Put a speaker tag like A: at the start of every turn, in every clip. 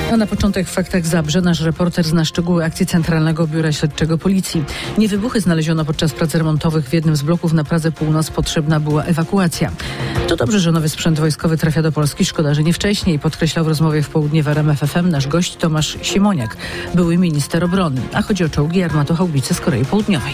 A: A na początek w faktach Zabrze nasz reporter zna szczegóły akcji Centralnego Biura Śledczego Policji. Niewybuchy znaleziono podczas prac remontowych w jednym z bloków na Pradze Północ. Potrzebna była ewakuacja. To dobrze, że nowy sprzęt wojskowy trafia do Polski. Szkoda, że nie wcześniej, podkreślał w rozmowie w południe w RMF FM nasz gość Tomasz Siemoniak, były minister obrony. A chodzi o czołgi i armatohaubice z Korei Południowej.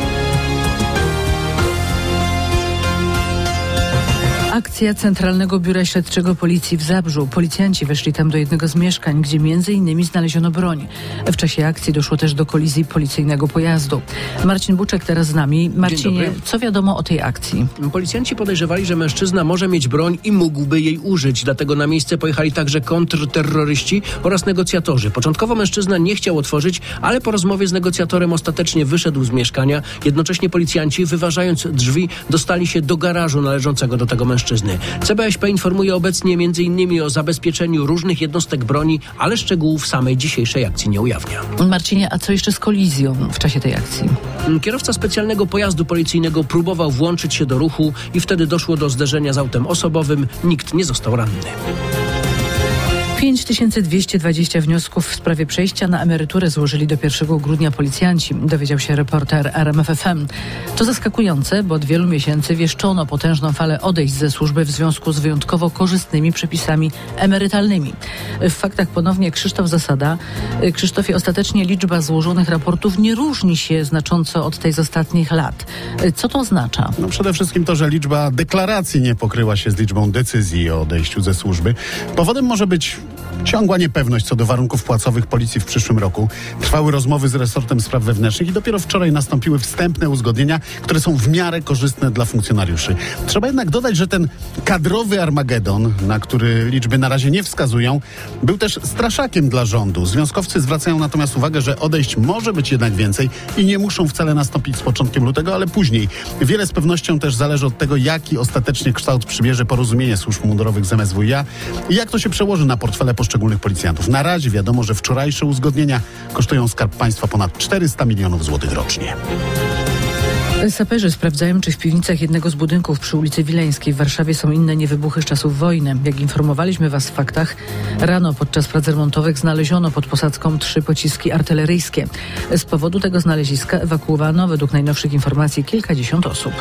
A: Akcja Centralnego Biura Śledczego Policji w Zabrzu. Policjanci weszli tam do jednego z mieszkań, gdzie m.in. znaleziono broń. W czasie akcji doszło też do kolizji policyjnego pojazdu. Marcin Buczek teraz z nami. Marcinie, co wiadomo o tej akcji?
B: Policjanci podejrzewali, że mężczyzna może mieć broń i mógłby jej użyć. Dlatego na miejsce pojechali także kontrterroryści oraz negocjatorzy. Początkowo mężczyzna nie chciał otworzyć, ale po rozmowie z negocjatorem ostatecznie wyszedł z mieszkania. Jednocześnie policjanci, wyważając drzwi, dostali się do garażu należącego do tego mężczyzny. CBŚP informuje obecnie m.in. o zabezpieczeniu różnych jednostek broni, ale szczegółów samej dzisiejszej akcji nie ujawnia.
A: Marcinie, a co jeszcze z kolizją w czasie tej akcji?
B: Kierowca specjalnego pojazdu policyjnego próbował włączyć się do ruchu i wtedy doszło do zderzenia z autem osobowym. Nikt nie został ranny.
A: 5220 wniosków w sprawie przejścia na emeryturę złożyli do 1 grudnia policjanci, dowiedział się reporter RMF FM. To zaskakujące, bo od wielu miesięcy wieszczono potężną falę odejść ze służby w związku z wyjątkowo korzystnymi przepisami emerytalnymi. W faktach ponownie Krzysztof Zasada. Krzysztofie, ostatecznie liczba złożonych raportów nie różni się znacząco od tej z ostatnich lat. Co to oznacza?
C: Przede wszystkim to, że liczba deklaracji nie pokryła się z liczbą decyzji o odejściu ze służby. Powodem może być ciągła niepewność co do warunków płacowych policji w przyszłym roku. Trwały rozmowy z resortem spraw wewnętrznych i dopiero wczoraj nastąpiły wstępne uzgodnienia, które są w miarę korzystne dla funkcjonariuszy. Trzeba jednak dodać, że ten kadrowy Armagedon, na który liczby na razie nie wskazują, był też straszakiem dla rządu. Związkowcy zwracają natomiast uwagę, że odejść może być jednak więcej i nie muszą wcale nastąpić z początkiem lutego, ale później. Wiele z pewnością też zależy od tego, jaki ostatecznie kształt przybierze porozumienie służb mundurowych z MSWiA i jak to się przełoży na portfele poszczególnych policjantów. Na razie wiadomo, że wczorajsze uzgodnienia kosztują Skarb Państwa ponad 400 milionów złotych rocznie.
A: Saperzy sprawdzają, czy w piwnicach jednego z budynków przy ulicy Wileńskiej w Warszawie są inne niewybuchy z czasów wojny. Jak informowaliśmy Was w faktach, rano podczas prac remontowych znaleziono pod posadzką 3 pociski artyleryjskie. Z powodu tego znaleziska ewakuowano według najnowszych informacji kilkadziesiąt osób.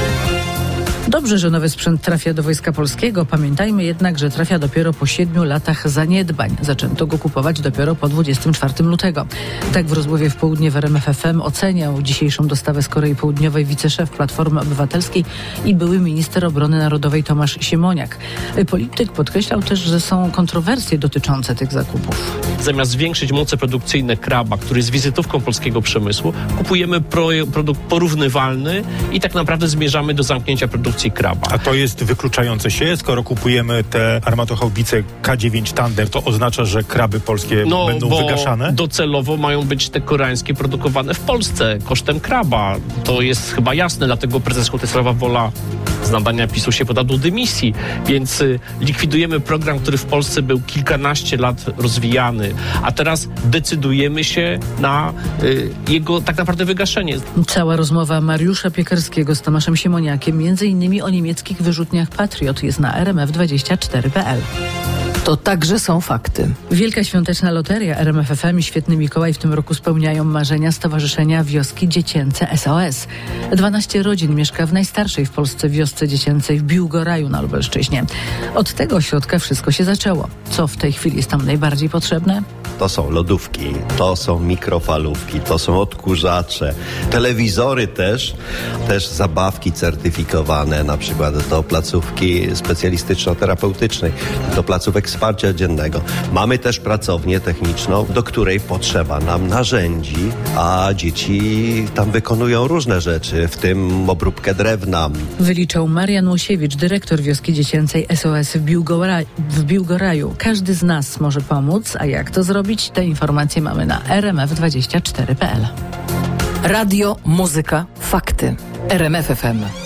A: Dobrze, że nowy sprzęt trafia do Wojska Polskiego. Pamiętajmy jednak, że trafia dopiero po 7 latach zaniedbań. Zaczęto go kupować dopiero po 24 lutego. Tak w rozmowie w południe w RMF FM oceniał dzisiejszą dostawę z Korei Południowej wiceszef Platformy Obywatelskiej i były minister obrony narodowej Tomasz Siemoniak. Polityk podkreślał też, że są kontrowersje dotyczące tych zakupów.
D: Zamiast zwiększyć moce produkcyjne Kraba, który jest wizytówką polskiego przemysłu, kupujemy produkt porównywalny i tak naprawdę zmierzamy do zamknięcia produkcji Kraba.
E: A to jest wykluczające się? Skoro kupujemy te armatohaubice K9 Thunder, to oznacza, że Kraby polskie będą wygaszane?
D: Docelowo mają być te koreańskie produkowane w Polsce kosztem Kraba. To jest chyba jasne, dlatego prezes Władysława Wola z nadania PiS-u się podał do dymisji, więc likwidujemy program, który w Polsce był kilkanaście lat rozwijany, a teraz decydujemy się na jego tak naprawdę wygaszenie.
A: Cała rozmowa Mariusza Piekarskiego z Tomaszem Siemoniakiem, między innymi o niemieckich wyrzutniach Patriot, jest na rmf24.pl.
F: To także są fakty.
A: Wielka świąteczna loteria, RMF FM i Świetny Mikołaj w tym roku spełniają marzenia Stowarzyszenia Wioski Dziecięce SOS. 12 rodzin mieszka w najstarszej w Polsce wiosce dziecięcej w Biłgoraju na Lubelszczyźnie. Od tego ośrodka wszystko się zaczęło. Co w tej chwili jest tam najbardziej potrzebne?
G: To są lodówki, to są mikrofalówki, to są odkurzacze, telewizory też zabawki certyfikowane, na przykład do placówki specjalistyczno-terapeutycznej, do placówek wsparcia dziennego. Mamy też pracownię techniczną, do której potrzeba nam narzędzi, a dzieci tam wykonują różne rzeczy, w obróbkę drewna.
A: Wyliczał Marian Musiewicz, dyrektor wioski dziecięcej SOS w Biłgoraju. Każdy z nas może pomóc, a jak to zrobić? Te informacje mamy na rmf24.pl.
F: Radio, muzyka, fakty. RMF FM.